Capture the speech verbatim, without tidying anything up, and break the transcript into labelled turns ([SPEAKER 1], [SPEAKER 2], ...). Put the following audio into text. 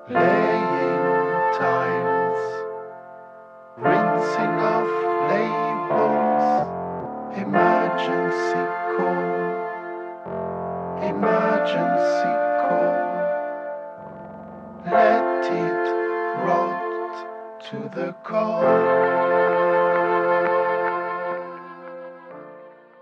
[SPEAKER 1] laying tiles, rinsing off labels, emergency call, emergency call, let it rot to the core.